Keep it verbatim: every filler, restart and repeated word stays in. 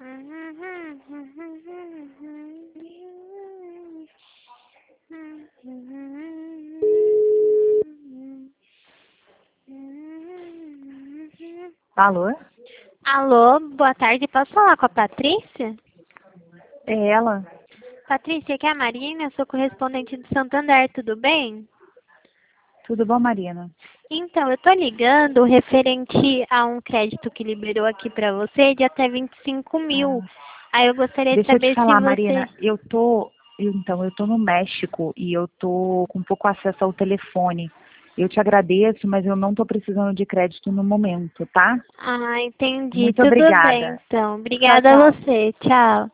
Alô? Alô, boa tarde. Posso falar com a Patrícia? É ela? Patrícia, aqui é a Marina, eu sou correspondente do Santander, tudo bem? Tudo bom, Marina? Então, eu tô ligando referente a um crédito que liberou aqui pra você de até vinte e cinco mil. Ah, Aí eu gostaria de deixa eu te saber se falar, você... Marina. Eu tô, eu- então, eu tô no México e eu tô com pouco acesso ao telefone. Eu te agradeço, mas eu não tô precisando de crédito no momento, tá? Ah, entendi. Muito Tudo bem, obrigada. então. Tchau, Obrigada a tchau. você. Tchau.